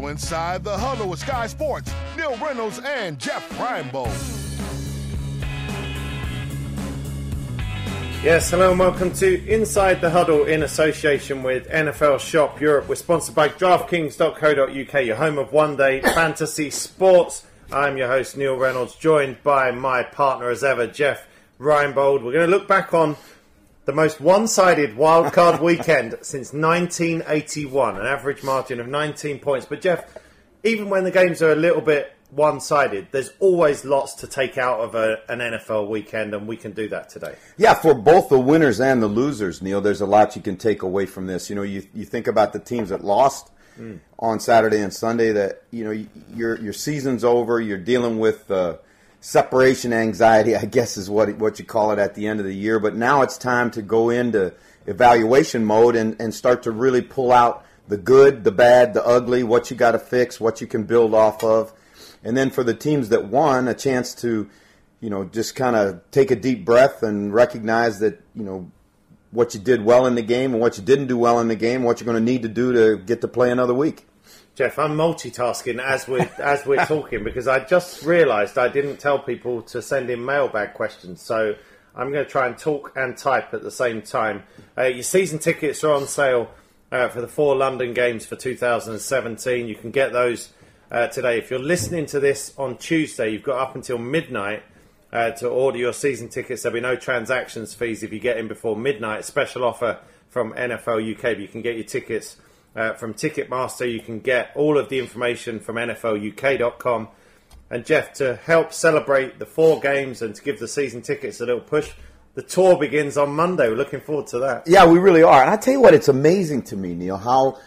Now inside the huddle with Sky Sports, Neil Reynolds and Jeff Reinebold. Yes, hello and welcome to Inside the Huddle in association with NFL Shop Europe. We're sponsored by DraftKings.co.uk, your home of one-day fantasy sports. I'm your host, Neil Reynolds, joined by my partner as ever, Jeff Reinebold. We're going to look back on the most one-sided wildcard weekend since 1981, an average margin of 19 points. But Jeff, even when the games are a little bit one-sided, there's always lots to take out of an NFL weekend, and we can do that today. Yeah, for both the winners and the losers, Neil, there's a lot you can take away from this. You know, you think about the teams that lost on Saturday and Sunday, that, you know, your season's over, you're dealing with separation anxiety, I guess is what you call it at the end of the year. But now it's time to go into evaluation mode and start to really pull out the good, the bad, the ugly, what you got to fix, what you can build off of. And then for the teams that won, a chance to, you know, just kind of take a deep breath and recognize that, you know, what you did well in the game and what you didn't do well in the game, what you're going to need to do to get to play another week. Jeff, I'm multitasking as we're talking because I just realised I didn't tell people to send in mailbag questions. So I'm going to try and talk and type at the same time. Your season tickets are on sale for the 4 London games for 2017. You can get those today. If you're listening to this on Tuesday, you've got up until midnight to order your season tickets. There'll be no transactions fees if you get in before midnight. Special offer from NFL UK. But you can get your tickets from Ticketmaster. You can get all of the information from NFLUK.com. And Jeff, to help celebrate the 4 games and to give the season tickets a little push, the tour begins on Monday. We're looking forward to that. Yeah, we really are. And I tell you what, it's amazing to me, Neil,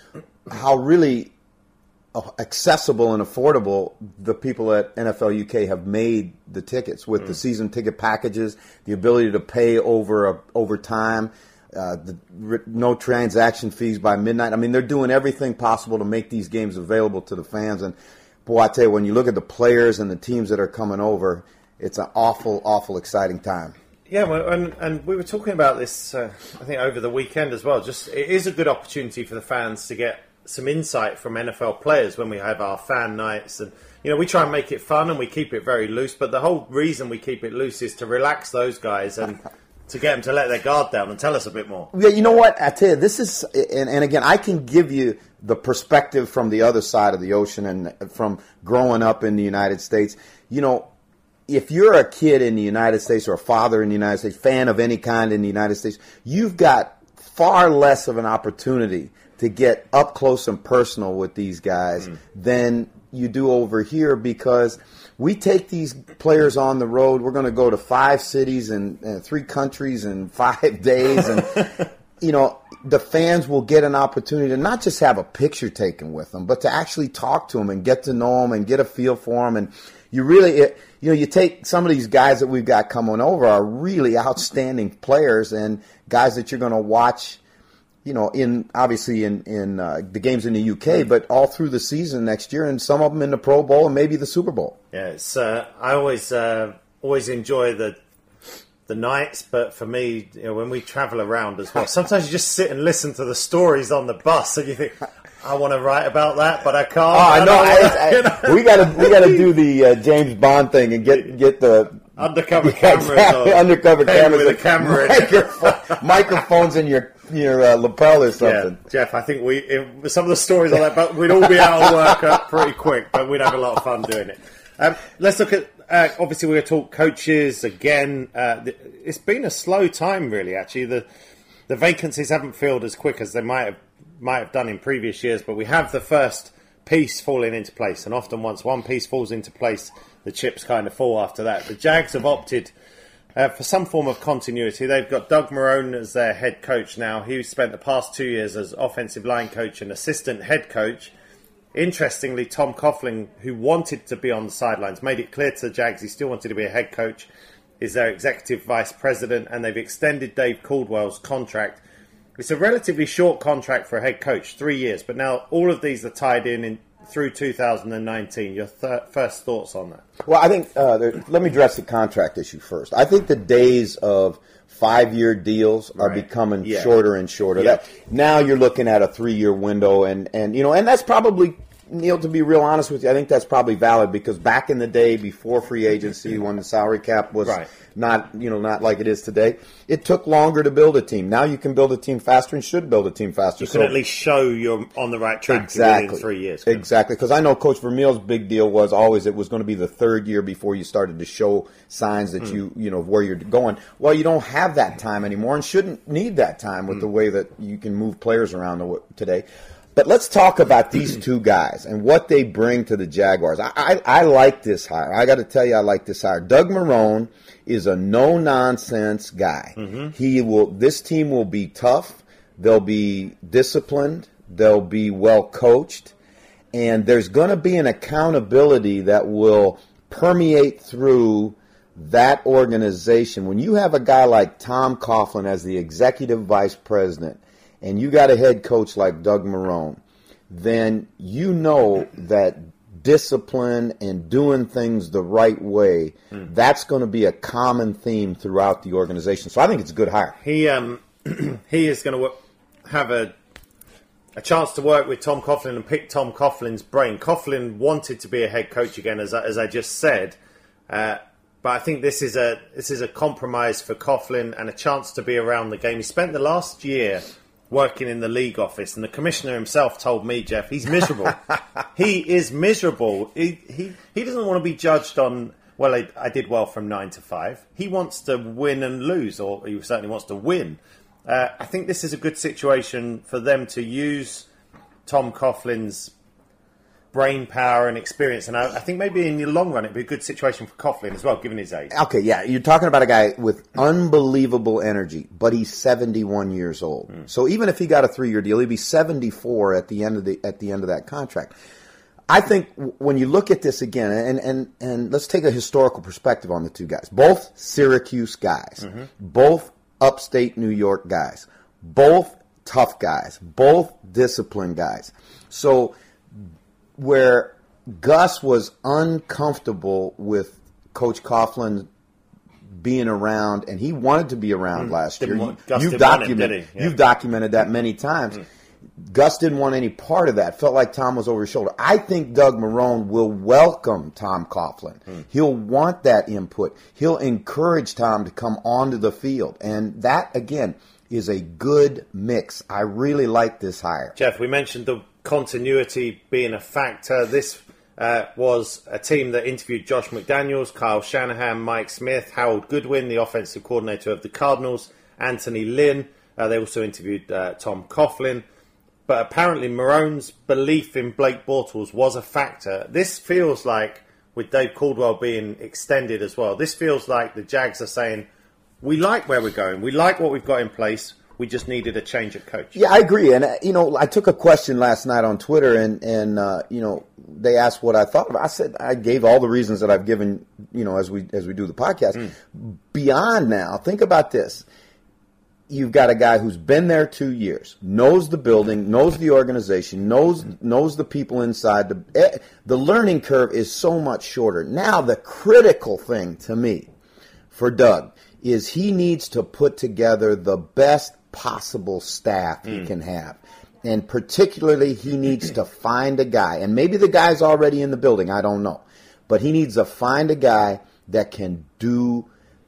how really accessible and affordable the people at NFL UK have made the tickets with the season ticket packages, the ability to pay over time, no transaction fees by midnight. I mean, they're doing everything possible to make these games available to the fans. And boy, I tell you, when you look at the players and the teams that are coming over, it's an awful, awful exciting time. Yeah, well, and we were talking about this, I think, over the weekend as well. Just it is a good opportunity for the fans to get some insight from NFL players when we have our fan nights. And, you know, we try and make it fun and we keep it very loose. But the whole reason we keep it loose is to relax those guys and to get them to let their guard down and tell us a bit more. Yeah, you know what? I tell you, this is, and again, I can give you the perspective from the other side of the ocean and from growing up in the United States. You know, if you're a kid in the United States or a father in the United States, fan of any kind in the United States, you've got far less of an opportunity to get up close and personal with these guys than you do over here, because we take these players on the road. We're going to go to 5 cities and 3 countries in 5 days. And, you know, the fans will get an opportunity to not just have a picture taken with them, but to actually talk to them and get to know them and get a feel for them. And you really, you know, you take some of these guys that we've got coming over are really outstanding players and guys that you're going to watch, you know, obviously in the games in the UK, but all through the season next year, and some of them in the Pro Bowl and maybe the Super Bowl. Yeah, it's I always enjoy the nights, but for me, you know, when we travel around as well, sometimes you just sit and listen to the stories on the bus, and you think, I want to write about that, but I can't. Oh, I know. We gotta do the James Bond thing and get the undercover cameras. Exactly. Undercover cameras with a camera microphones in your lapel or something. Yeah, Jeff, I think some of the stories on that, but we'd all be out of work pretty quick, but we'd have a lot of fun doing it. Let's look at, obviously we're going to talk coaches again. It's been a slow time, really, actually. The vacancies haven't filled as quick as they might have done in previous years, but we have the first piece falling into place, and often once one piece falls into place, the chips kind of fall after that. The Jags have opted for some form of continuity. They've got Doug Marrone as their head coach now. He spent the past 2 years as offensive line coach and assistant head coach. Interestingly, Tom Coughlin, who wanted to be on the sidelines, made it clear to the Jags he still wanted to be a head coach, is their executive vice president, and they've extended Dave Caldwell's contract. It's a relatively short contract for a head coach, 3 years, but now all of these are tied in through 2019. Your first thoughts on that? Well, I think, let me address the contract issue first. I think the days of 5-year deals are becoming shorter and shorter. Yeah. Now you're looking at a 3-year window, and you know, and that's probably Neil, to be real honest with you, I think that's probably valid because back in the day, before free agency, when the salary cap was not like it is today, it took longer to build a team. Now you can build a team faster and should build a team faster. You can at least show you're on the right track within 3 years. Exactly, because I know Coach Vermeil's big deal was always it was going to be the third year before you started to show signs that you know where you're going. Well, you don't have that time anymore and shouldn't need that time with the way that you can move players around today. But let's talk about these two guys and what they bring to the Jaguars. I like this hire. I got to tell you, I like this hire. Doug Marrone is a no-nonsense guy. This team will be tough. They'll be disciplined. They'll be well coached. And there's going to be an accountability that will permeate through that organization. When you have a guy like Tom Coughlin as the executive vice president, and you got a head coach like Doug Marrone, then you know that discipline and doing things the right way, that's going to be a common theme throughout the organization. So I think it's a good hire. He is going to have a chance to work with Tom Coughlin and pick Tom Coughlin's brain. Coughlin wanted to be a head coach again, as I just said. But I think this is a compromise for Coughlin and a chance to be around the game. He spent the last year working in the league office, and the commissioner himself told me, Jeff, he's miserable. He is miserable. He doesn't want to be judged on, well, I did well from 9 to 5. He wants to win and lose, or he certainly wants to win. I think this is a good situation for them to use Tom Coughlin's brain power and experience, and I think maybe in the long run it'd be a good situation for Coughlin as well, given his age. Okay, yeah, you're talking about a guy with unbelievable energy, but he's 71 years old. So even if he got a 3-year deal, he'd be 74 at the end of that contract. I think when you look at this again, and let's take a historical perspective on the two guys. Both Syracuse guys, both upstate New York guys, both tough guys, both disciplined guys. So where Gus was uncomfortable with Coach Coughlin being around, and he wanted to be around last year. You've documented that many times. Gus didn't want any part of that. Felt like Tom was over his shoulder. I think Doug Marrone will welcome Tom Coughlin. He'll want that input. He'll encourage Tom to come onto the field. And that, again, is a good mix. I really like this hire. Jeff, we mentioned the continuity being a factor. This was a team that interviewed Josh McDaniels, Kyle Shanahan, Mike Smith, Harold Goodwin, the offensive coordinator of the Cardinals, Anthony Lynn. They also interviewed Tom Coughlin. But apparently Marrone's belief in Blake Bortles was a factor. This feels like, with Dave Caldwell being extended as well, this feels like the Jags are saying, we like where we're going. We like what we've got in place. We just needed a change of coach. Yeah, I agree. And, I took a question last night on Twitter, and they asked what I thought about it. I said I gave all the reasons that I've given, as we do the podcast. Beyond now, think about this. You've got a guy who's been there 2 years, knows the building, knows the organization, knows the people inside. The learning curve is so much shorter. Now, the critical thing to me for Doug is he needs to put together the best possible staff he can have. And particularly, he needs to find a guy. And maybe the guy's already in the building, I don't know. But he needs to find a guy that can do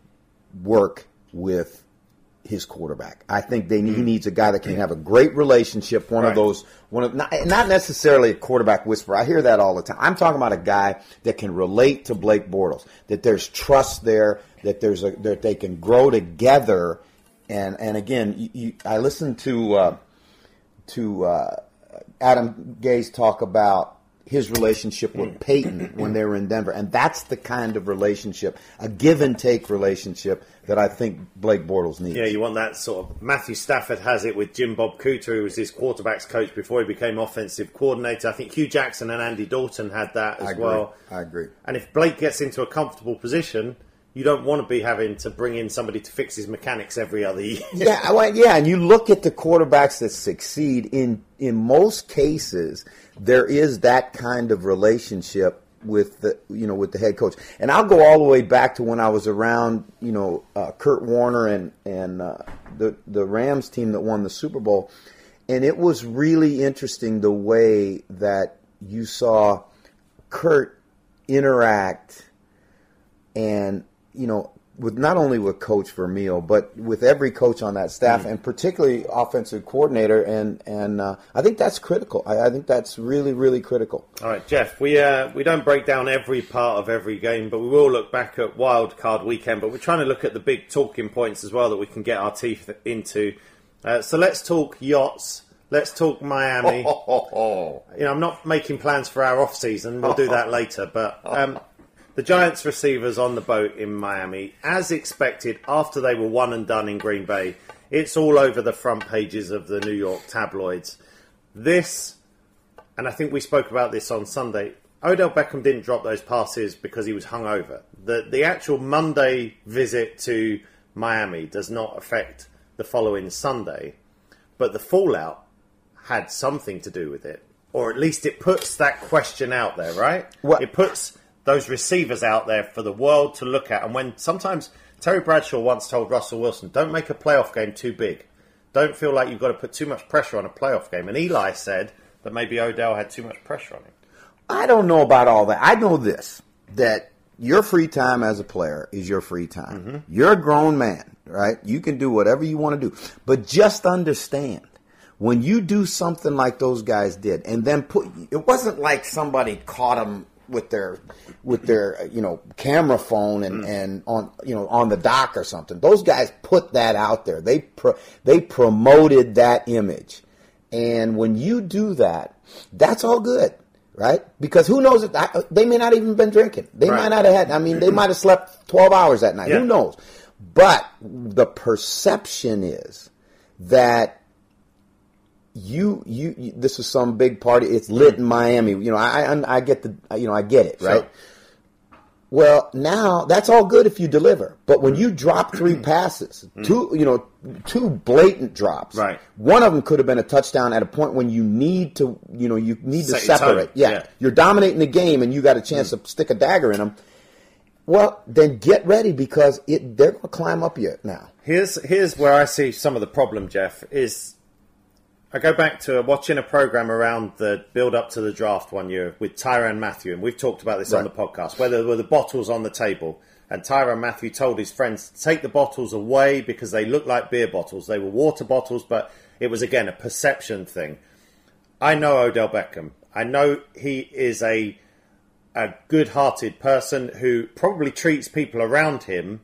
work with his quarterback. I think he needs a guy that can have a great relationship, not necessarily a quarterback whisperer. I hear that all the time. I'm talking about a guy that can relate to Blake Bortles, that there's trust there, that that they can grow together. And again, I listened to Adam Gase talk about his relationship with Peyton when they were in Denver. And that's the kind of relationship, a give-and-take relationship, that I think Blake Bortles needs. Yeah, you want that sort of... Matthew Stafford has it with Jim Bob Cooter, who was his quarterback's coach before he became offensive coordinator. I think Hugh Jackson and Andy Dalton had that as well. I agree. And if Blake gets into a comfortable position, you don't want to be having to bring in somebody to fix his mechanics every other year. And you look at the quarterbacks that succeed, in most cases, there is that kind of relationship with the head coach. And I'll go all the way back to when I was around, Kurt Warner and the Rams team that won the Super Bowl. And it was really interesting the way that you saw Kurt interact and, with not only with Coach Vermeil, but with every coach on that staff, and particularly offensive coordinator, and I think that's critical. I think that's really, really critical. All right, Jeff, we don't break down every part of every game, but we will look back at Wild Card Weekend, but we're trying to look at the big talking points as well that we can get our teeth into. So let's talk yachts. Let's talk Miami. I'm not making plans for our off-season. We'll do that later, but... the Giants receivers on the boat in Miami, as expected, after they were one and done in Green Bay, it's all over the front pages of the New York tabloids. This, and I think we spoke about this on Sunday, Odell Beckham didn't drop those passes because he was hungover. The actual Monday visit to Miami does not affect the following Sunday, but the fallout had something to do with it. Or at least it puts that question out there, right? What? It puts those receivers out there for the world to look at. And when sometimes Terry Bradshaw once told Russell Wilson, don't make a playoff game too big. Don't feel like you've got to put too much pressure on a playoff game. And Eli said that maybe Odell had too much pressure on him. I don't know about all that. I know this, that your free time as a player is your free time. Mm-hmm. You're a grown man, right? You can do whatever you want to do. But just understand, when you do something like those guys did, and then it wasn't like somebody caught them with their camera phone and on the dock or something. Those guys put that out there. They promoted that image, and when you do that, that's all good, right? Because who knows if they may not even been drinking. They might not have had. I mean, they might have slept 12 hours that night. Yeah. Who knows? But the perception is that this is some big party. It's lit in Miami. I get I get it, right? Sure. Well, now that's all good if you deliver, but when you drop 3 passes, two blatant drops, right? One of them could have been a touchdown at a point when you need to, to separate. Yeah, you're dominating the game, and you got a chance to stick a dagger in them. Well, then get ready because they're going to climb up you now. Here's where I see some of the problem, Jeff, is I go back to watching a program around the build-up to the draft one year with Tyrann Mathieu, and we've talked about this on the podcast, where there were the bottles on the table, and Tyrann Mathieu told his friends to take the bottles away because they looked like beer bottles. They were water bottles, but it was, again, a perception thing. I know Odell Beckham. I know he is a good-hearted person who probably treats people around him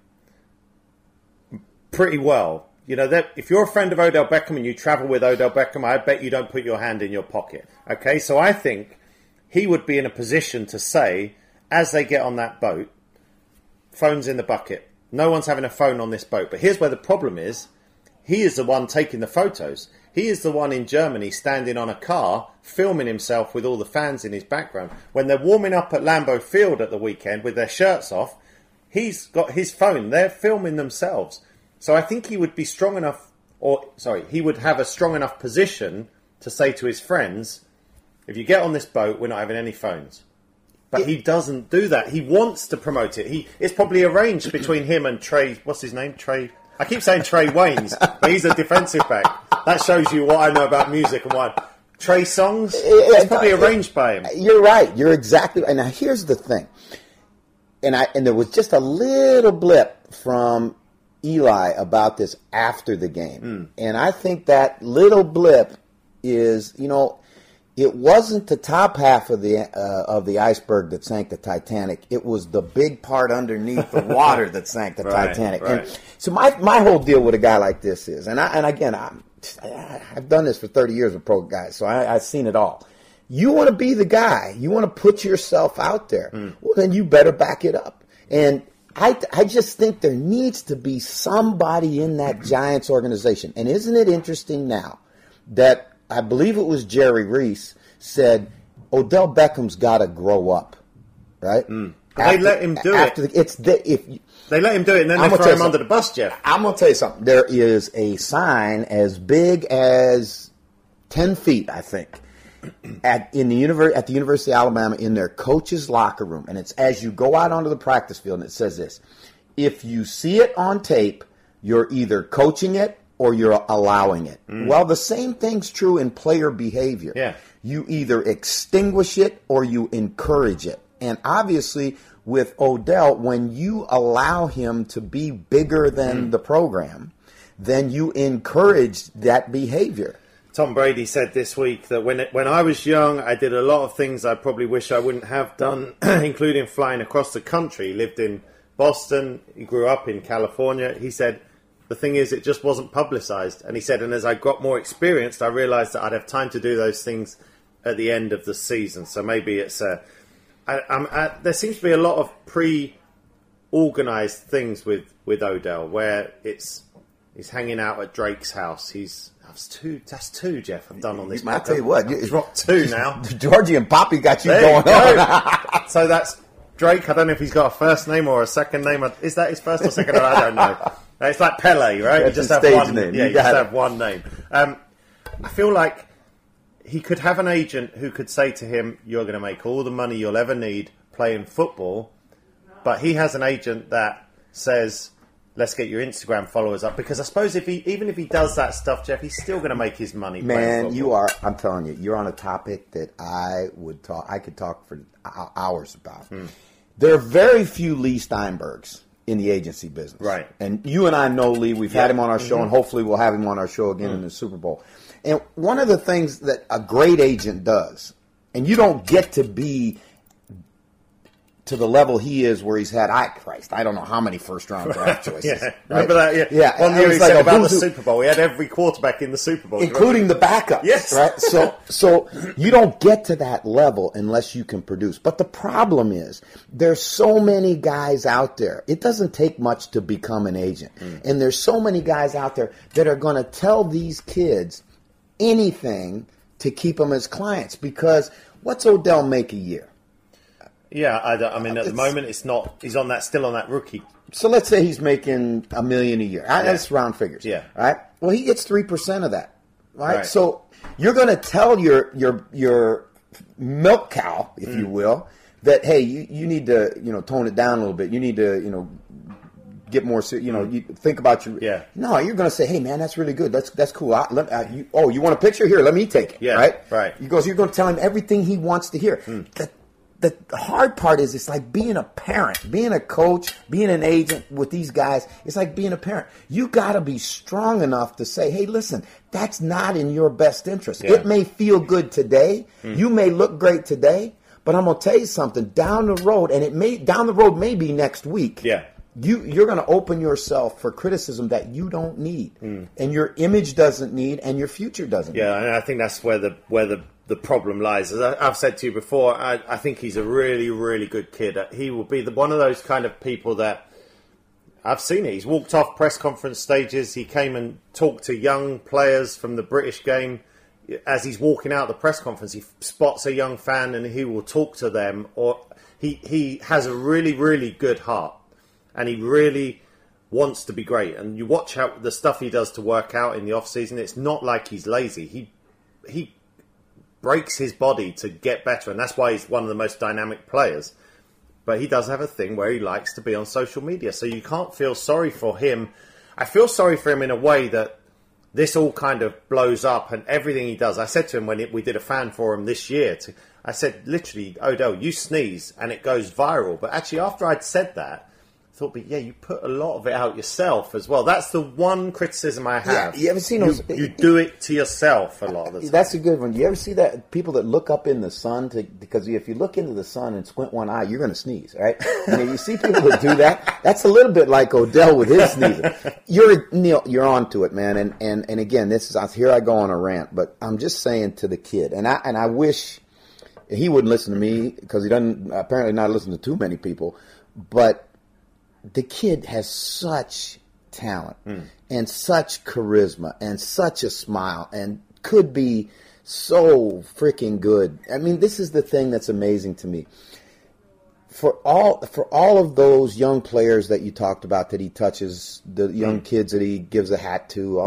pretty well. If you're a friend of Odell Beckham and you travel with Odell Beckham, I bet you don't put your hand in your pocket. Okay, so I think he would be in a position to say, as they get on that boat, phone's in the bucket. No one's having a phone on this boat. But here's where the problem is. He is the one taking the photos. He is the one in Germany standing on a car, filming himself with all the fans in his background. When they're warming up at Lambeau Field at the weekend with their shirts off, he's got his phone. They're filming themselves. So I think he would be strong enough, he would have a strong enough position to say to his friends, if you get on this boat, we're not having any phones. But he doesn't do that. He wants to promote it. It's probably arranged between him and Trey, what's his name? I keep saying Trey Waynes, but he's a defensive back. That shows you what I know about music and what. Trey Songz? It's probably arranged by him. You're right. You're exactly right. Now, here's the thing. And there was just a little blip from Eli about this after the game. And I think that little blip is, it wasn't the top half of the iceberg that sank the Titanic. It was the big part underneath the water that sank the Titanic. Right. And so my whole deal with a guy like this is, I've done this for 30 years with pro guys, so I've seen it all. You want to be the guy. You want to put yourself out there. Well, then you better back it up. And I just think there needs to be somebody in that Giants organization. And isn't it interesting now that I believe it was Jerry Reese said Odell Beckham's got to grow up, right? They let him do it. They let him do it, and then they throw him under the bus, Jeff. I'm going to tell you something. There is a sign as big as 10 feet, I think, at the University of Alabama in their coach's locker room. And it's as you go out onto the practice field, and it says this. If you see it on tape, you're either coaching it or you're allowing it. Well, the same thing's true in player behavior. Yeah. You either extinguish it or you encourage it. And obviously, with Odell, when you allow him to be bigger than the program, then you encourage that behavior. Tom Brady said this week that when I was young, I did a lot of things I probably wish I wouldn't have done, including flying across the country. He lived in Boston. He grew up in California. He said, the thing is, it just wasn't publicized. And he said, and as I got more experienced, I realized that I'd have time to do those things at the end of the season. So maybe it's there seems to be a lot of pre-organized things with Odell, where he's hanging out at Drake's house. That's two, Jeff, I've done on this. I'll tell you what, it's not two now. Georgie and Poppy got you There going on. So that's Drake. I don't know if he's got a first name or a second name. Is that his first or second? I don't know. It's like Pele, right? That's you just his have stage one name. Yeah, You you just got have it. one name. I feel like he could have an agent who could say to him, "You're going to make all the money you'll ever need playing football," but he has an agent that says, "Let's get your Instagram followers up." Because I suppose even if he does that stuff, Jeff, he's still going to make his money. Man, you are. I'm telling you, you're on a topic that I could talk for hours about. There are very few Lee Steinbergs in the agency business, Right? And you and I know Lee. We've had him on our show, and hopefully we'll have him on our show again in the Super Bowl. And one of the things that a great agent does, and you don't get to be to the level he is, where he's had, I don't know how many first-round draft choices. Yeah, right? remember that? Yeah. One year he said about the Super Bowl, he had every quarterback in the Super Bowl, including the backups. Yes, right. So you don't get to that level unless you can produce. But the problem is, there's so many guys out there. It doesn't take much to become an agent, and there's so many guys out there that are going to tell these kids anything to keep them as clients. Because what's Odell make a year? Yeah, I mean, at the moment, it's not. He's still on that rookie. So let's say he's making $1 million a year. That's round figures. Yeah. Right. Well, he gets 3% of that. Right. So you're going to tell your milk cow, if you will, that hey, you need to tone it down a little bit. You need to get more. You think about your. Yeah. No, you're going to say, hey man, that's really good. That's cool. You want a picture? Here, let me take it. Yeah. Right. Right. You're going to tell him everything he wants to hear. The hard part is it's like being a parent, being a coach, being an agent with these guys. It's like being a parent. You got to be strong enough to say, hey, listen, that's not in your best interest. Yeah. It may feel good today. You may look great today, but I'm going to tell you something down the road, and down the road may be next week. Yeah. You're going to open yourself for criticism that you don't need, and your image doesn't need, and your future doesn't need. Yeah, and I think that's where the problem lies. As I've said to you before, I think he's a really, really good kid. He will be one of those kind of people that I've seen it. He's walked off press conference stages. He came and talked to young players from the British game. As he's walking out of the press conference, he spots a young fan and he will talk to them. Or he has a really, really good heart. And he really wants to be great. And you watch out the stuff he does to work out in the off season. It's not like he's lazy. He breaks his body to get better, and that's why he's one of the most dynamic players. But he does have a thing where he likes to be on social media, so you can't feel sorry for him. I feel sorry for him in a way that this all kind of blows up, and everything he does. I said to him when we did a fan forum this year, I said, literally, Odell, you sneeze and it goes viral. But actually, after I'd said that, I thought, but yeah, you put a lot of it out yourself as well. That's the one criticism I have. Yeah, you ever seen those? You do it to yourself a lot of the time. That's a good one. You ever see that people that look up in the sun because if you look into the sun and squint one eye, you're going to sneeze, right? And you see people that do that. That's a little bit like Odell with his sneezing. Neil, you're on to it, man. And again, here I go on a rant, but I'm just saying to the kid, and I wish he wouldn't listen to me because he doesn't apparently not listen to too many people, but the kid has such talent and such charisma and such a smile and could be so freaking good. I mean, this is the thing that's amazing to me. For all of those young players that you talked about that he touches, the young kids that he gives a hat to,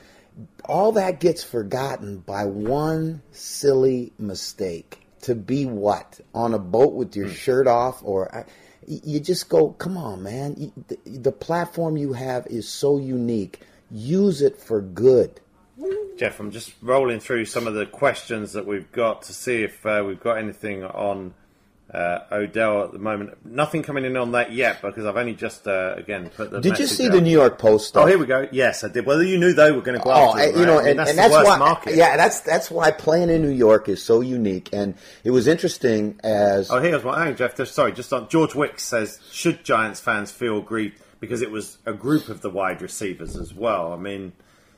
all that gets forgotten by one silly mistake. To be what? On a boat with your shirt off? Or you just go, come on, man. The platform you have is so unique. use it for good. Jeff, I'm just rolling through some of the questions that we've got to see if we've got anything on Odell at the moment. Nothing coming in on that yet because I've only just, again, put the Did you see out. the New York Post stuff? Oh, here we go. Yes, I did. Well, you knew they were going to go after them, right? You know, I mean, and that's that's the worst why, market. Yeah, that's why playing in New York is so unique. And it was interesting as... Oh, here's one. Hey, Jeff, sorry, just on George Wicks says, should Giants fans feel aggrieved because it was a group of the wide receivers as well? I mean,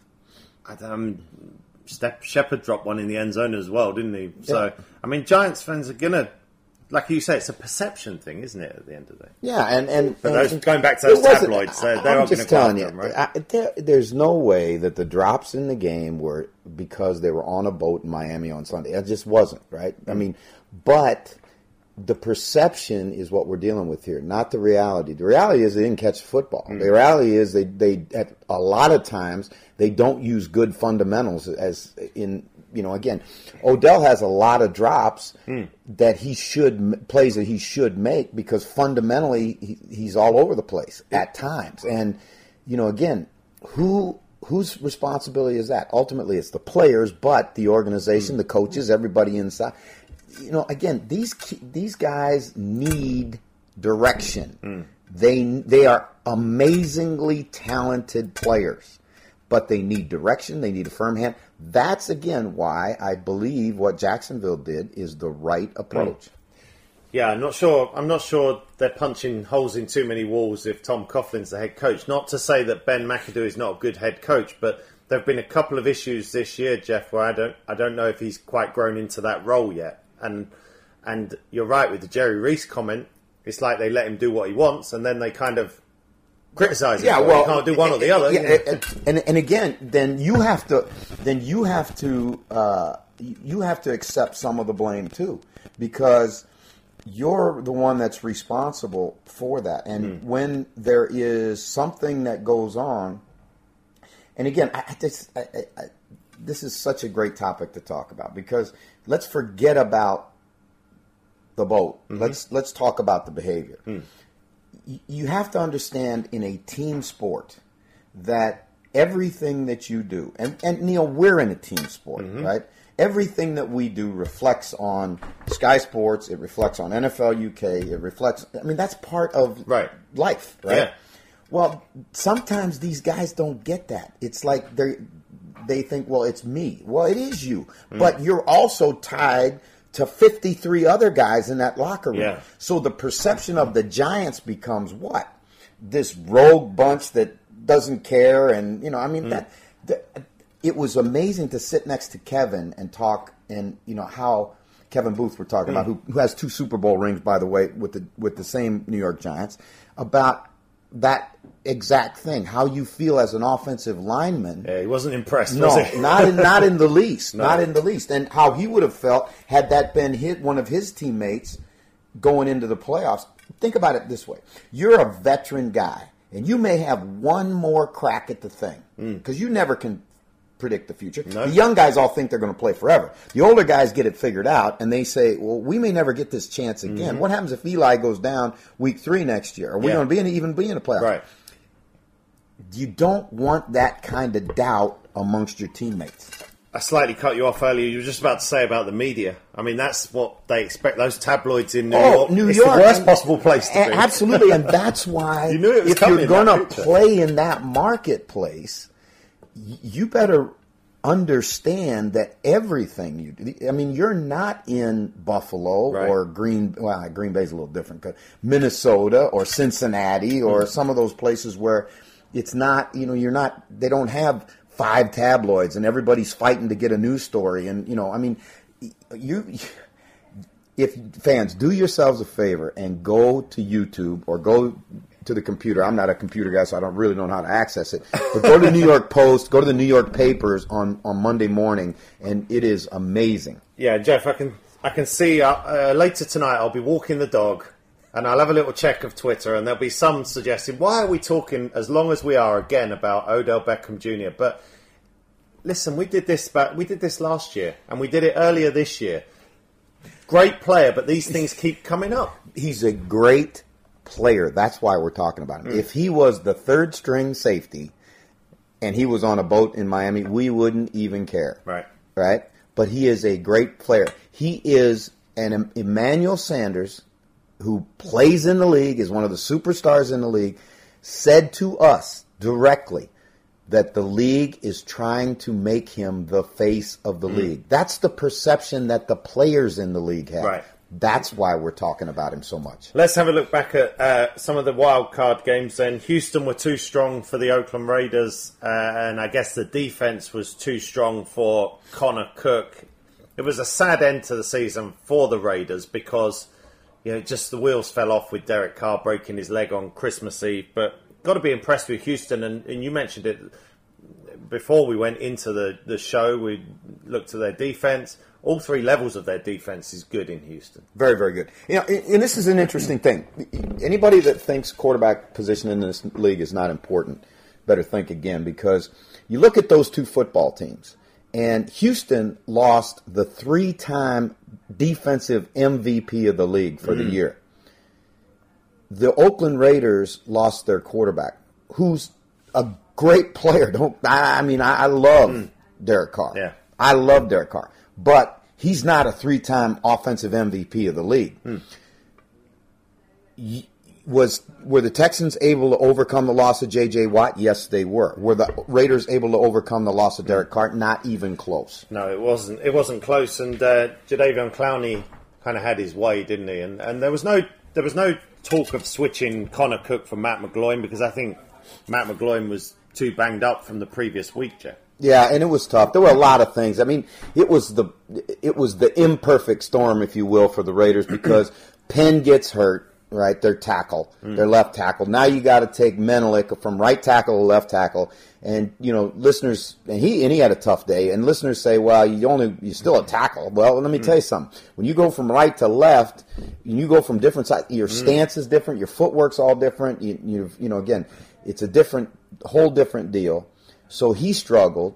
Shepard dropped one in the end zone as well, didn't he? So, Yeah. I mean, Giants fans are going to, like you say, it's a perception thing, isn't it, at the end of the day? Yeah, and those, going back to those tabloids, they're I'm not going just to go telling after you, them, right? there's no way that the drops in the game were because they were on a boat in Miami on Sunday. It just wasn't, right? I mean, but the perception is what we're dealing with here, not the reality. The reality is they didn't catch football. The reality is they at a lot of times they don't use good fundamentals as in. You know, again, Odell has a lot of drops that he should plays that he should make because fundamentally he's all over the place at times. And you know, again, whose responsibility is that? Ultimately, it's the players, but the organization, the coaches, everybody inside. You know, again, these guys need direction. They are amazingly talented players, but they need direction. They need a firm hand. That's, again, why I believe what Jacksonville did is the right approach. Yeah, I'm not sure they're punching holes in too many walls if Tom Coughlin's the head coach. Not to say that Ben McAdoo is not a good head coach, but there have been a couple of issues this year, Jeff, where I don't know if he's quite grown into that role yet. And you're right with the Jerry Reese comment. It's like they let him do what he wants, and then they kind of criticize him. Yeah, well, you can't do one or the other. Yeah, and again, then you have to accept some of the blame too, because you're the one that's responsible for that. And when there is something that goes on, and again, this is such a great topic to talk about because let's forget about the boat. Let's talk about the behavior. You have to understand in a team sport that everything that you do, and Neil, we're in a team sport, right? Everything that we do reflects on Sky Sports. It reflects on NFL UK. It reflects. I mean, that's part of life, right? Yeah. Well, sometimes these guys don't get that. It's like they think, well, it's me. Well, it is you, but you're also tied to 53 other guys in that locker room. Yeah. So the perception of the Giants becomes what? This rogue bunch that doesn't care. And, you know, I mean, it was amazing to sit next to Kevin and talk, and, you know, how Kevin Booth we're talking about, who has 2 Super Bowl rings, by the way, with the same New York Giants, about that exact thing, how you feel as an offensive lineman. Yeah, he wasn't impressed, no, was he? not in the least. No. Not in the least. And how he would have felt had that been one of his teammates going into the playoffs. Think about it this way. You're a veteran guy, and you may have one more crack at the thing, because you never can predict the future. No. The young guys all think they're going to play forever. The older guys get it figured out, and they say, well, we may never get this chance again. What happens if Eli goes down week 3 next year? Are we going to even be in the playoffs? Right. You don't want that kind of doubt amongst your teammates. I slightly cut you off earlier. You were just about to say about the media. I mean, that's what they expect. Those tabloids in New York. New it's York, the worst possible place to be. Absolutely, and that's why You knew it was if coming you're in going that to picture. play in that marketplace, you better understand that everything you do. I mean, you're not in Buffalo or Green Bay's a little different, Minnesota or Cincinnati or some of those places where it's not, you know, you're not, they don't have 5 tabloids and everybody's fighting to get a news story. And, you know, I mean, if fans, do yourselves a favor and go to YouTube or go to the computer. I'm not a computer guy, so I don't really know how to access it. But go to the New York Post, go to the New York papers on Monday morning, and it is amazing. Yeah, Jeff, I can see later tonight I'll be walking the dog, and I'll have a little check of Twitter, and there'll be some suggesting, why are we talking as long as we are again about Odell Beckham Jr.? But listen, we did this last year, and we did it earlier this year. Great player, but these things keep coming up. He's a great player. That's why we're talking about him. If he was the 3rd string safety, and he was on a boat in Miami, we wouldn't even care. Right. But he is a great player. He is an Emmanuel Sanders, who plays in the league, is one of the superstars in the league, said to us directly that the league is trying to make him the face of the league. That's the perception that the players in the league have. Right. That's why we're talking about him so much. Let's have a look back at some of the wild card games then. Houston were too strong for the Oakland Raiders, and I guess the defense was too strong for Connor Cook. It was a sad end to the season for the Raiders because, just the wheels fell off with Derek Carr breaking his leg on Christmas Eve. But got to be impressed with Houston, and you mentioned it before we went into the show. We looked at their defense. All three levels of their defense is good in Houston. Very, very good. And this is an interesting thing. Anybody that thinks quarterback position in this league is not important better think again, because you look at those two football teams, and Houston lost the 3-time defensive MVP of the league for the year. The Oakland Raiders lost their quarterback, who's a great player. I love Derek Carr. Yeah. I love Derek Carr. But he's not a 3-time offensive MVP of the league. Were the Texans able to overcome the loss of J.J. Watt? Yes, they were. Were the Raiders able to overcome the loss of Derek Carr? Not even close. No, it wasn't. It wasn't close. And Jadeveon Clowney kind of had his way, didn't he? And there was no talk of switching Connor Cook for Matt McGloin, because I think Matt McGloin was too banged up from the previous week, Jeff. Yeah, and it was tough. There were a lot of things. I mean, it was the imperfect storm, if you will, for the Raiders, because Penn gets hurt, right? Their tackle, their left tackle. Now you got to take Menelik from right tackle to left tackle, and listeners, and he had a tough day. And listeners say, "Well, you're still a tackle." Well, let me tell you something. When you go from right to left, and you go from different sides, your stance is different, your footwork's all different. Again, it's a whole different deal. So he struggled.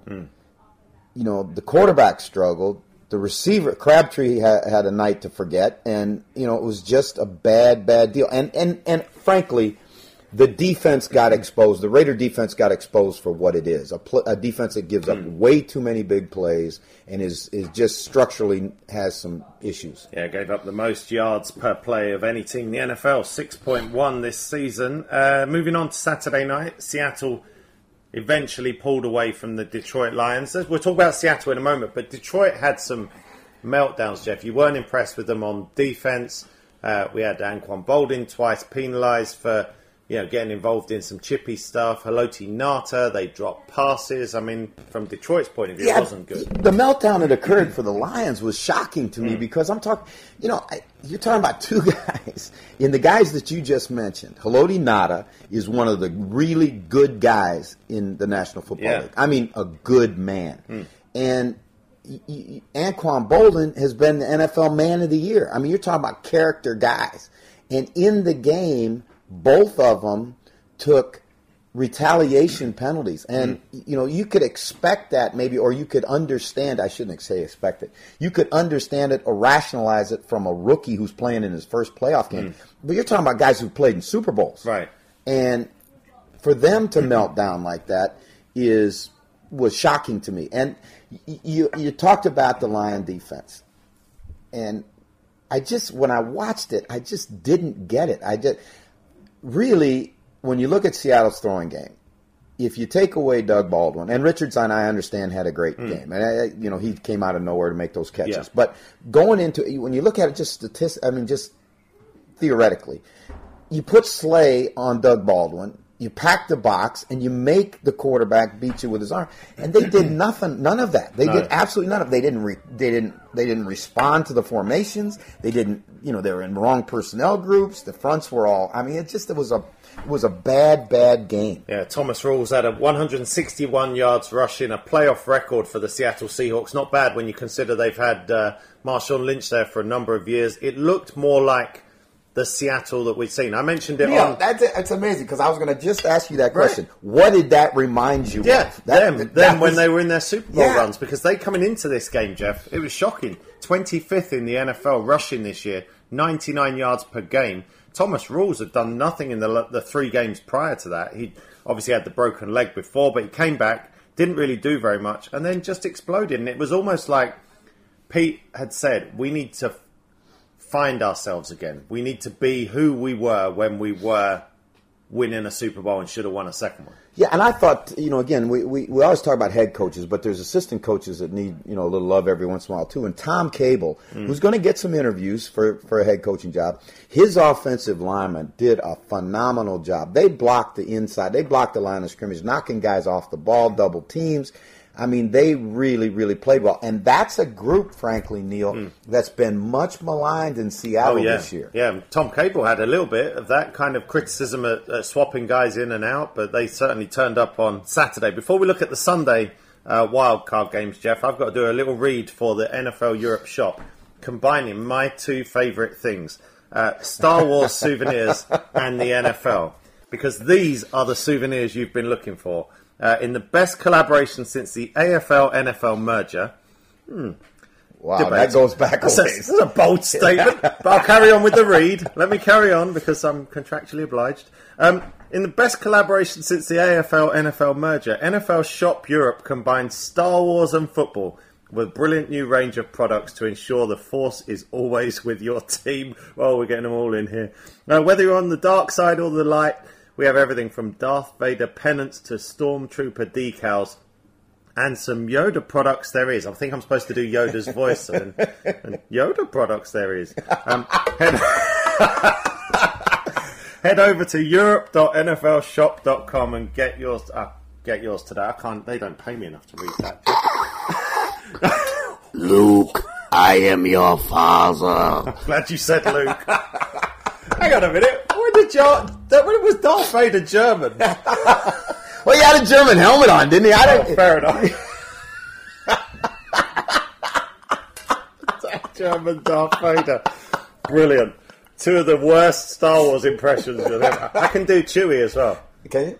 The quarterback struggled. The receiver, Crabtree, had a night to forget. And, it was just a bad deal. And frankly, the defense got exposed. The Raider defense got exposed for what it is. A defense that gives up way too many big plays and is just structurally has some issues. Yeah, gave up the most yards per play of any team in the NFL, 6.1 this season. Moving on to Saturday night, Seattle eventually pulled away from the Detroit Lions. We'll talk about Seattle in a moment, but Detroit had some meltdowns, Jeff. You weren't impressed with them on defense. We had Anquan Boldin twice penalised for getting involved in some chippy stuff. Haloti Ngata, they dropped passes. I mean, from Detroit's point of view, it wasn't good. The meltdown that occurred for the Lions was shocking to me because I'm talking, you're talking about two guys. And the guys that you just mentioned, Haloti Ngata is one of the really good guys in the National Football League. I mean, a good man. And Anquan Boldin has been the NFL Man of the Year. I mean, you're talking about character guys. And in the game, both of them took retaliation penalties. And, you could expect that maybe, or you could understand, I shouldn't say expect it. You could understand it or rationalize it from a rookie who's playing in his first playoff game. But you're talking about guys who played in Super Bowls. Right. And for them to melt down like that was shocking to me. And you talked about the Lion defense. And when I watched it, I just didn't get it. Really, when you look at Seattle's throwing game, if you take away Doug Baldwin, and Richardson, I understand, had a great game, and he came out of nowhere to make those catches. Yeah. But going into when you look at it, just theoretically, you put Slay on Doug Baldwin, you pack the box, and you make the quarterback beat you with his arm, and they did nothing, none of that. They did absolutely none of it. They didn't respond to the formations. They didn't, they were in wrong personnel groups. The fronts were all. I mean, it was a bad game. Yeah, Thomas Rawls had 161 yards rushing, a playoff record for the Seattle Seahawks. Not bad when you consider they've had Marshawn Lynch there for a number of years. It looked more like the Seattle that we've seen. I mentioned it on... That's amazing, because I was going to just ask you that question. Right. What did that remind you of? Them when they were in their Super Bowl runs, because they coming into this game, Jeff, it was shocking. 25th in the NFL rushing this year, 99 yards per game. Thomas Rawls had done nothing in the 3 games prior to that. Obviously had the broken leg before, but he came back, didn't really do very much, and then just exploded. And it was almost like Pete had said, we need to find ourselves again. We need to be who we were when we were winning a Super Bowl and should have won a second one. Yeah, and I thought, again, we always talk about head coaches, but there's assistant coaches that need, a little love every once in a while, too. And Tom Cable, who's going to get some interviews for a head coaching job, his offensive linemen did a phenomenal job. They blocked the inside. They blocked the line of scrimmage, knocking guys off the ball, double teams. I mean, they really, really played well. And that's a group, frankly, Neil, that's been much maligned in Seattle this year. Yeah, Tom Cable had a little bit of that kind of criticism at swapping guys in and out, but they certainly turned up on Saturday. Before we look at the Sunday wildcard games, Jeff, I've got to do a little read for the NFL Europe shop, combining my two favourite things, Star Wars souvenirs and the NFL, because these are the souvenirs you've been looking for. In the best collaboration since the AFL-NFL merger. Wow, debate. That goes back a ways. That's a bold statement, but I'll carry on with the read. Let me carry on because I'm contractually obliged. In the best collaboration since the AFL-NFL merger, NFL Shop Europe combines Star Wars and football with a brilliant new range of products to ensure the force is always with your team. Well, we're getting them all in here. Whether you're on the dark side or the light, we have everything from Darth Vader pennants to Stormtrooper decals and some Yoda products there is. I think I'm supposed to do Yoda's voice. And Yoda products there is. Head over to europe.nflshop.com and get yours. Get yours today. They don't pay me enough to read that. Luke, I am your father. Glad you said Luke. Hang on a minute. When was Darth Vader German? Well, he had a German helmet on, didn't he? Fair enough. German Darth Vader. Brilliant. Two of the worst Star Wars impressions of him. I can do Chewie as well. Okay.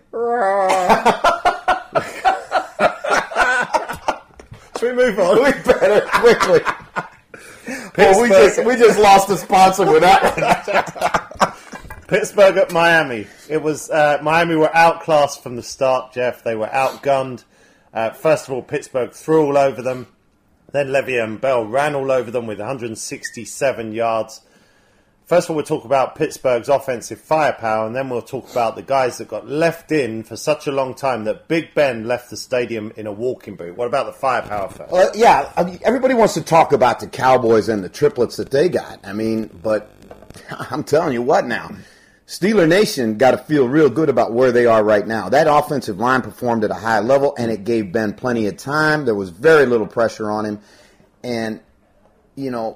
Should we move on? We better quickly. Well, we just lost a sponsor with that one. Pittsburgh at Miami. It was Miami were outclassed from the start, Jeff. They were outgunned. First of all, Pittsburgh threw all over them. Then Le'Veon Bell ran all over them with 167 yards. First of all, we'll talk about Pittsburgh's offensive firepower, and then we'll talk about the guys that got left in for such a long time that Big Ben left the stadium in a walking boot. What about the firepower first? Everybody wants to talk about the Cowboys and the triplets that they got. I mean, but I'm telling you what now. Steeler Nation got to feel real good about where they are right now. That offensive line performed at a high level, and it gave Ben plenty of time. There was very little pressure on him. And, here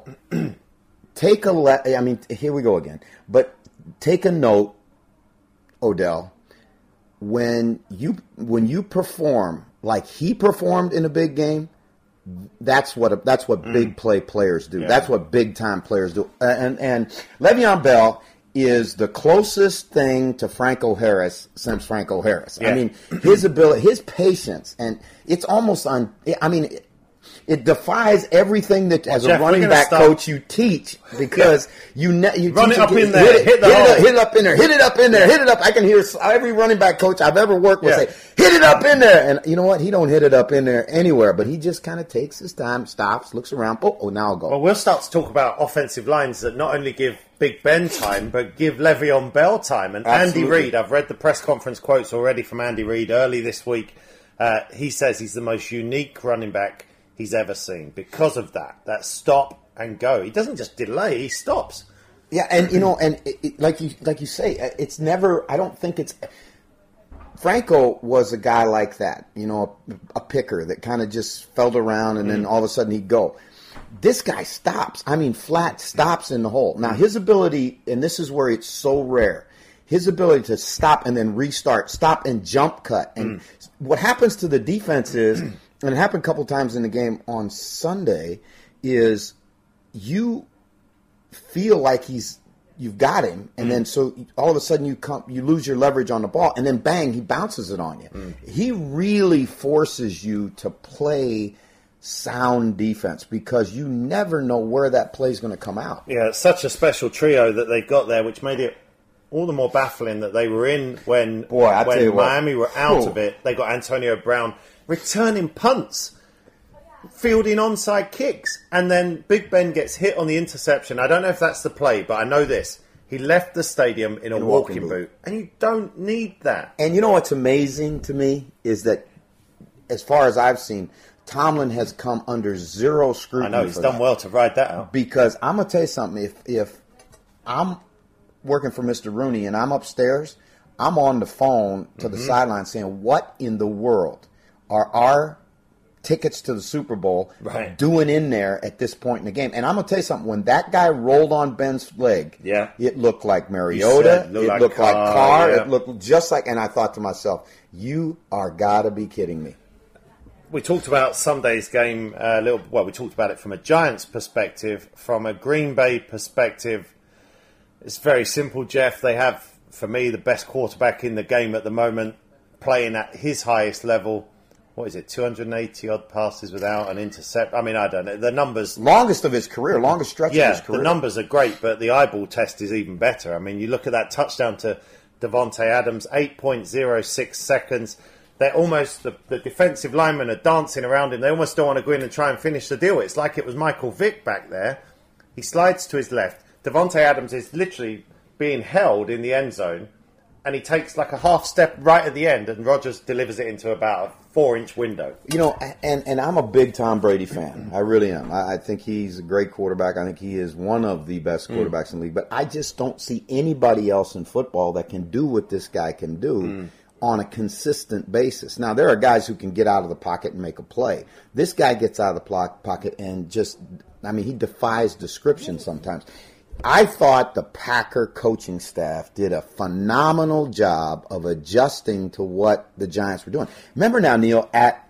we go again. But take a note, Odell, when you perform like he performed in a big game, that's what big play players do. Yeah. That's what big time players do. And Le'Veon Bell is the closest thing to Franco Harris since Franco Harris. Yeah. I mean, his ability, his patience, and it's almost it defies everything that as a running back coach you teach, because you run it up in there, hit it up in there, hit it up in there, hit it up. I can hear every running back coach I've ever worked with say, hit it up in there. And you know what? He don't hit it up in there anywhere, but he just kind of takes his time, stops, looks around. Oh, now I'll go. Well, we'll start to talk about offensive lines that not only give Big Ben time, but give Le'Veon Bell time. And Absolutely. Andy Reid, I've read the press conference quotes already from Andy Reid early this week. He says he's the most unique running back he's ever seen because of that stop and go. He doesn't just delay; he stops. Yeah, and like you say, it's never. I don't think it's. Franco was a guy like that, a picker that kind of just felt around and then all of a sudden he'd go. This guy stops. I mean, flat stops in the hole. Now his ability, and this is where it's so rare. His ability to stop and then restart, stop and jump cut, and what happens to the defense is. And it happened a couple times in the game on Sunday, is you feel like you've got him, and then so all of a sudden you lose your leverage on the ball, and then bang, he bounces it on you. He really forces you to play sound defense because you never know where that play is going to come out. Yeah, it's such a special trio that they've got there, which made it all the more baffling that they were in when Miami were out of it. They got Antonio Brown returning punts, fielding onside kicks, and then Big Ben gets hit on the interception. I don't know if that's the play, but I know this. He left the stadium in a walking boot. And you don't need that. And you know what's amazing to me is that, as far as I've seen, Tomlin has come under zero scrutiny. I know, he's done well to ride that out. Because I'm going to tell you something. If I'm working for Mr. Rooney and I'm upstairs, I'm on the phone to the sideline saying, what in the world are our tickets to the Super Bowl doing in there at this point in the game? And I'm going to tell you something. When that guy rolled on Ben's leg, it looked like Mariota. It looked like Carr. Yeah. It looked just like, and I thought to myself, you are got to be kidding me. We talked about Sunday's game a little. Well, we talked about it from a Giants perspective. From a Green Bay perspective, it's very simple, Jeff. They have, for me, the best quarterback in the game at the moment, playing at his highest level. What is it, 280-odd passes without an intercept? I mean, I don't know. The numbers... Longest of his career, longest stretch of his career. The numbers are great, but the eyeball test is even better. I mean, you look at that touchdown to Davante Adams, 8.06 seconds. They're almost... The defensive linemen are dancing around him. They almost don't want to go in and try and finish the deal. It's like it was Michael Vick back there. He slides to his left. Davante Adams is literally being held in the end zone, and he takes like a half step right at the end, and Rodgers delivers it into about a 4-inch window. You know, and I'm a big Tom Brady fan. I really am. I think he's a great quarterback. I think he is one of the best quarterbacks in the league. But I just don't see anybody else in football that can do what this guy can do on a consistent basis. Now, there are guys who can get out of the pocket and make a play. This guy gets out of the pocket and just, I mean, he defies description sometimes. I thought the Packer coaching staff did a phenomenal job of adjusting to what the Giants were doing. Remember now, Neil,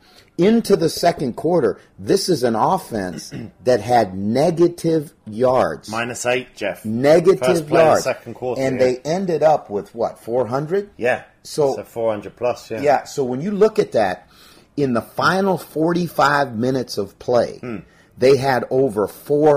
into the second quarter, this is an offense that had negative yards. -8, Jeff. Negative First play yards. Of the second quarter, and they ended up with, what, 400? Yeah. So 400 plus, yeah. Yeah, so when you look at that, in the final 45 minutes of play, they had over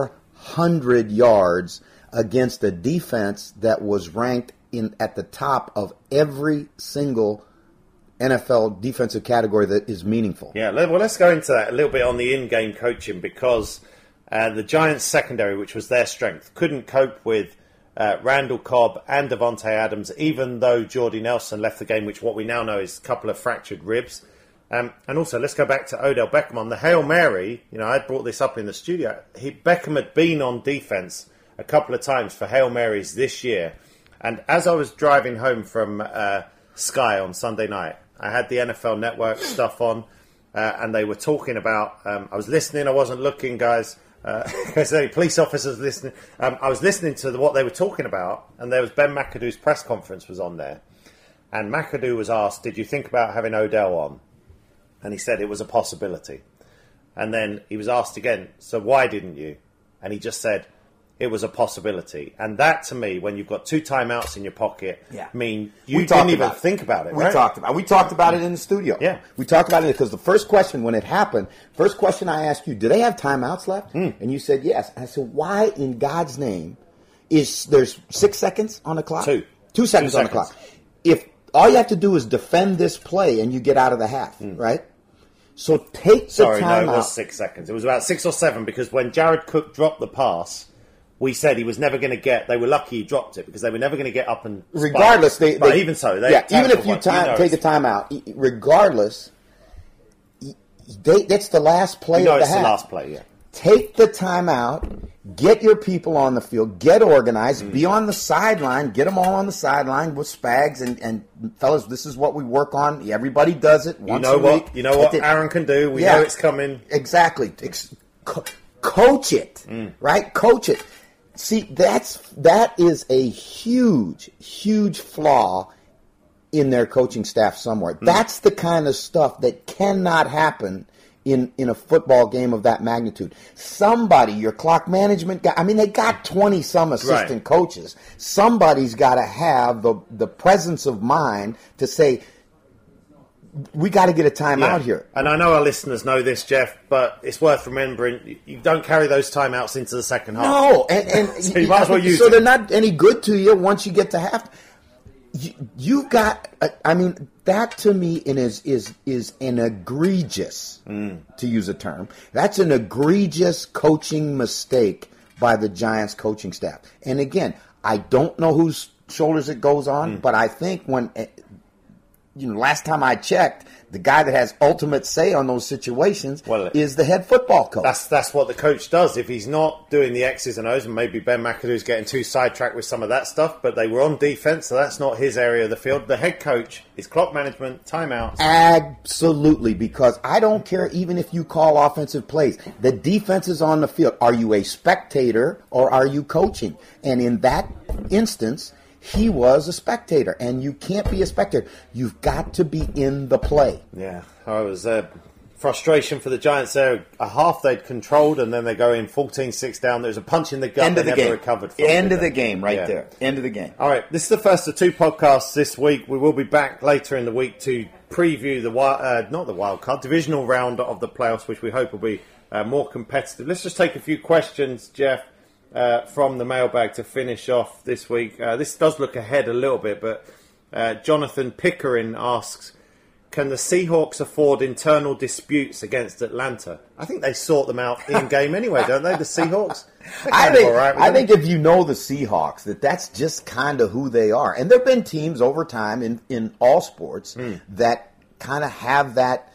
400 yards against a defense that was ranked at the top of every single NFL defensive category that is meaningful. Yeah, well, let's go into that a little bit on the in-game coaching, because the Giants' secondary, which was their strength, couldn't cope with Randall Cobb and Davante Adams, even though Jordy Nelson left the game, which what we now know is a couple of fractured ribs. And also, let's go back to Odell Beckham on the Hail Mary. You know, I brought this up in the studio. Beckham had been on defense a couple of times for Hail Marys this year. And as I was driving home from Sky on Sunday night, I had the NFL Network stuff on, and they were talking about... I was listening, I wasn't looking, guys, because there were police officers listening. I was listening to what they were talking about, and there was Ben McAdoo's press conference was on there. And McAdoo was asked, did you think about having Odell on? And he said it was a possibility. And then he was asked again, so why didn't you? And he just said... it was a possibility. And that, to me, when you've got 2 timeouts in your pocket, mean you didn't even think about it, right? We talked about it in the studio. Yeah. We talked about it because the first question, when it happened, first question I asked you, do they have timeouts left? And you said yes. And I said, why in God's name there's 6 seconds on the clock? 2 seconds on the clock. If all you have to do is defend this play and you get out of the half, right? So take the timeout. Sorry, no, it was 6 seconds. It was about 6 or 7, because when Jared Cook dropped the pass... we said he was never going to get... They were lucky he dropped it, because they were never going to get up and... Regardless, but even so... even if you take a timeout, regardless, that's the last play of the half. It's the last play, yeah. Take the timeout, get your people on the field, get organized, be on the sideline, get them all on the sideline with Spags, and fellas, this is what we work on. Everybody does it once a week. You know what Aaron can do. We know it's coming. Exactly. Coach it, right? Coach it. See, that is a huge, huge flaw in their coaching staff somewhere. That's the kind of stuff that cannot happen in a football game of that magnitude. Somebody, your clock management guy, I mean, they got 20-some assistant coaches. Somebody's got to have the presence of mind to say, we got to get a timeout here. And I know our listeners know this, Jeff, but it's worth remembering, you don't carry those timeouts into the second half. No, and so you might as well use they're not any good to you once you get to half. You've got, I mean, that to me is an egregious, to use a term, that's an egregious coaching mistake by the Giants coaching staff. And again, I don't know whose shoulders it goes on, but I think when, last time I checked, the guy that has ultimate say on those situations is the head football coach. That's what the coach does. If he's not doing the X's and O's, and maybe Ben McAdoo's getting too sidetracked with some of that stuff, but they were on defense, so that's not his area of the field. The head coach is clock management, timeouts. Absolutely, because I don't care even if you call offensive plays. The defense is on the field. Are you a spectator or are you coaching? And in that instance, he was a spectator, and you can't be a spectator. You've got to be in the play. Yeah, I was frustration for the Giants there. A half they'd controlled, and then they go in 14-6 down. There's a punch in the gut they never recovered from. End of the game there. End of the game. All right, this is the first of 2 podcasts this week. We will be back later in the week to preview not the wild card, divisional round of the playoffs, which we hope will be more competitive. Let's just take a few questions, Jeff. From the mailbag to finish off this week. This does look ahead a little bit, but Jonathan Pickering asks, can the Seahawks afford internal disputes against Atlanta? I think they sort them out in-game anyway, don't they, the Seahawks? I think if you know the Seahawks, that's just kind of who they are. And there have been teams over time in all sports that kind of have that,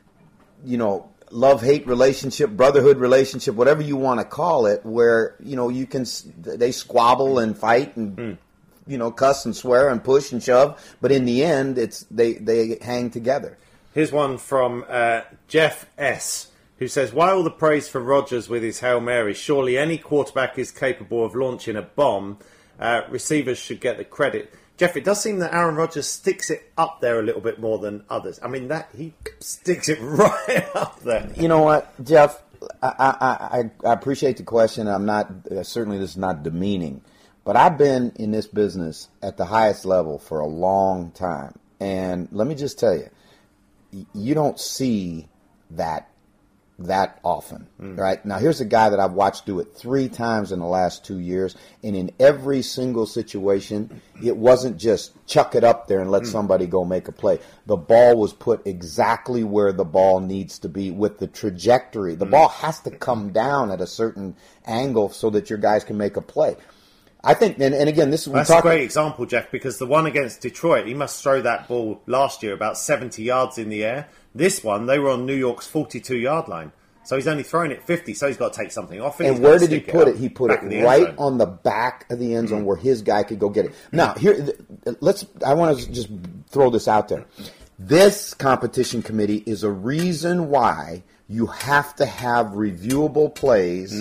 love-hate relationship, brotherhood relationship, whatever you want to call it, where, they squabble and fight and, cuss and swear and push and shove. But in the end, they hang together. Here's one from Jeff S., who says, why all the praise for Rodgers with his Hail Mary? Surely any quarterback is capable of launching a bomb. Receivers should get the credit. Jeff, it does seem that Aaron Rodgers sticks it up there a little bit more than others. I mean, he sticks it right up there. You know what, Jeff? I appreciate the question. I'm not certainly this is not demeaning, but I've been in this business at the highest level for a long time, and let me just tell you, you don't see that often, right? Now, here's a guy that I've watched do it 3 times in the last 2 years, and in every single situation, it wasn't just chuck it up there and let somebody go make a play. The ball was put exactly where the ball needs to be with the trajectory. The ball has to come down at a certain angle so that your guys can make a play. I think, and again, that's a great example, Jeff, because the one against Detroit, he must throw that ball last year about 70 yards in the air. This one, they were on New York's 42-yard line. So he's only throwing it 50, so he's got to take something off it. And where did he put it? He put it right on the back of the end zone where his guy could go get it. Now, I want to just throw this out there. This competition committee is a reason why you have to have reviewable plays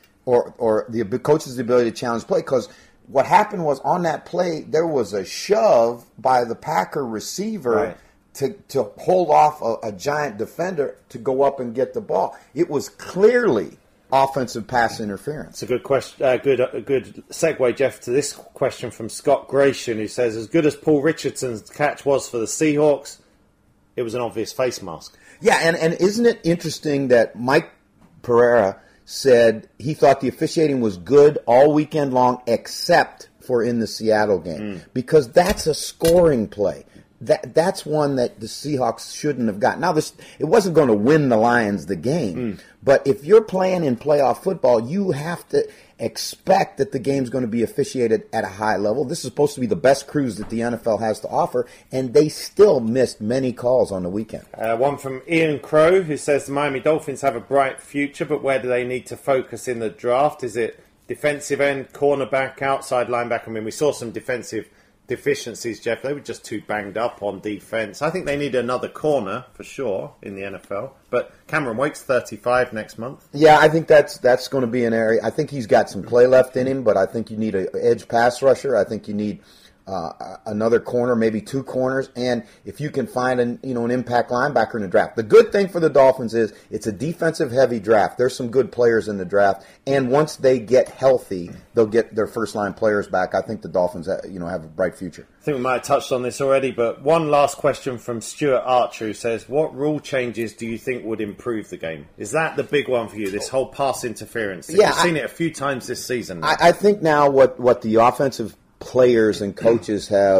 or the coach's ability to challenge play, because what happened was on that play, there was a shove by the Packer receiver to hold off a giant defender to go up and get the ball. It was clearly offensive pass interference. It's a good question. A good segue, Jeff, to this question from Scott Gratian, who says, as good as Paul Richardson's catch was for the Seahawks, it was an obvious face mask. Yeah, and isn't it interesting that Mike Pereira said he thought the officiating was good all weekend long except for in the Seattle game, because that's a scoring play. That's one that the Seahawks shouldn't have gotten. Now, it wasn't going to win the Lions the game, but if you're playing in playoff football, you have to expect that the game's going to be officiated at a high level. This is supposed to be the best cruise that the NFL has to offer, and they still missed many calls on the weekend. One from Ian Crow, who says the Miami Dolphins have a bright future, but where do they need to focus in the draft? Is it defensive end, cornerback, outside linebacker? I mean, we saw some defensive deficiencies, Jeff. They were just too banged up on defense. I think they need another corner for sure in the NFL. But Cameron Wake's 35 next month. Yeah, I think that's going to be an area. I think he's got some play left in him, but I think you need an edge pass rusher. I think you need another corner, maybe 2 corners, and if you can find an impact linebacker in the draft. The good thing for the Dolphins is it's a defensive-heavy draft. There's some good players in the draft, and once they get healthy, they'll get their first-line players back. I think the Dolphins, have a bright future. I think we might have touched on this already, but one last question from Stuart Archer, who says, what rule changes do you think would improve the game? Is that the big one for you, this whole pass interference? Yeah, You've seen it a few times this season. I think now what the offensive players and coaches have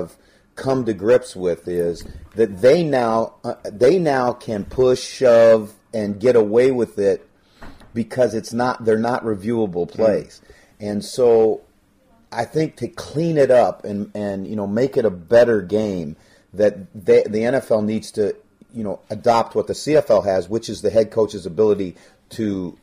come to grips with is that they now can push, shove, and get away with it because they're not reviewable plays. And so I think to clean it up and make it a better game, that the NFL needs to adopt what the CFL has, which is the head coach's ability to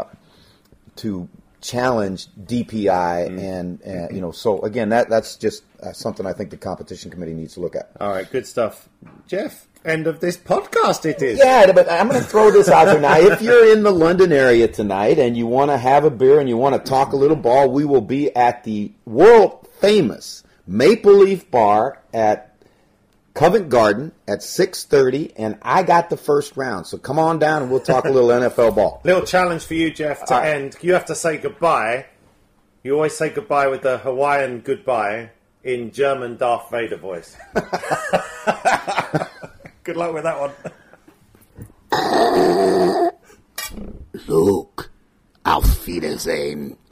challenge DPI and so again that's just something I think the competition committee needs to look at. All right, good stuff, Jeff. End of this podcast. It is. Yeah, but I'm going to throw this out there now. If you're in the London area tonight and you want to have a beer and you want to talk a little ball, we will be at the world famous Maple Leaf Bar at Covent Garden at 6:30, and I got the first round. So come on down and we'll talk a little NFL ball. Little challenge for you, Jeff, to end. You have to say goodbye. You always say goodbye with the Hawaiian goodbye in German Darth Vader voice. Good luck with that one. Luke, auf Wiedersehen.